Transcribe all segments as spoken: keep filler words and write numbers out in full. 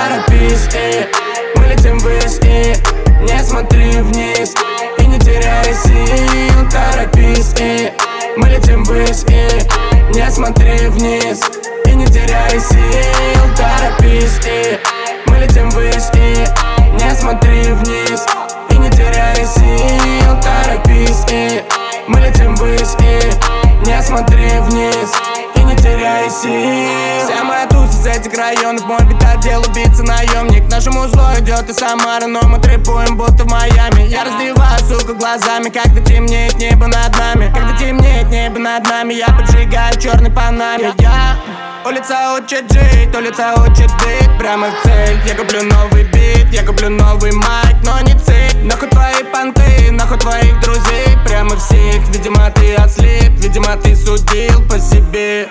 торопись, и мы летим ввысь, и не смотри вниз, и не теряй сил. Торопись, и мы летим ввысь, и не смотри вниз, и не теряй сил. Торопись, и мы летим ввысь, и не смотри вниз, и не теряй сил. Торопись, и мы летим ввысь, и не смотри вниз, и не теряй сил. Вся моя туса с этих районов, мой битодел, убийца, наемник. Нашему зло идет из Самары, но мы трепуем, будто в Майами. Я раздеваю, сука, глазами, когда темнеет небо над нами. Когда темнеет небо над нами, я поджигаю черный панами. Я улица учит жить, улица учит быть прямо в цель. Я куплю новый бит, я куплю новый майк, но не цель. Нахуй твои понты, нахуй твоих друзей, прямо всех. Видимо, ты ослеп, видимо, ты судил по себе.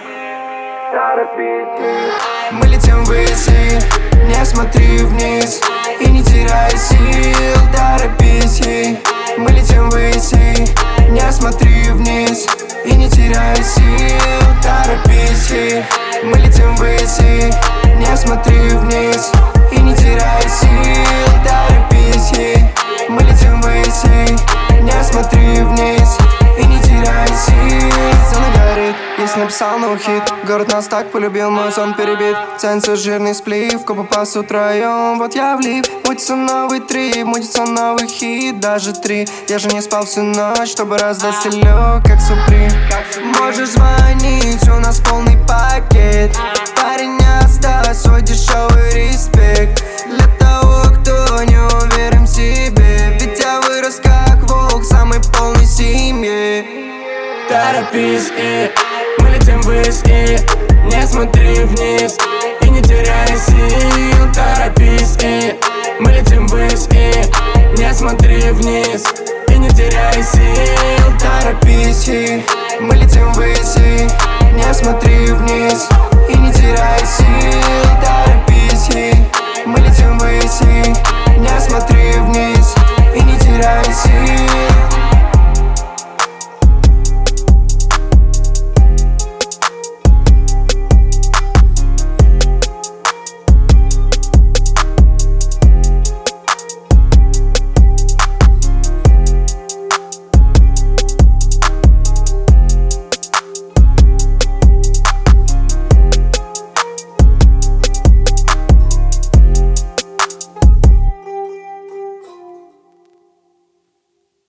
Мы летим ввысь, не смотри вниз, и не теряй сил. Торопись, мы летим ввысь, не смотри вниз, и не теряй сил. Торопись, мы летим ввысь, не смотри вниз, и не теряй сил. Торопись, мы летим ввысь, не смотри вниз, и не теряй сил. Сцена горит, если написал новый хит. Город нас так полюбил, мой сон перебит. Ценится жирный сплив, копа по с утроем. Вот я влип, мутится новый трип, мутится новый хит, даже три. Я же не спал всю ночь, чтобы раздать стилек, как Суприм. Можешь звонить, у нас полный пакет. Парень, не оставь свой дешевый респект для того, кто не уверен в себе. Ведь я вырос как волк в самой полной семье. Торопись, и мы летим ввысь, и не смотри вниз, и не теряй сил. Торопись, и мы летим ввысь, и не смотри вниз, и не теряй сил. Торопись, мы летим ввысь, не смотри вниз, и не теряй сил.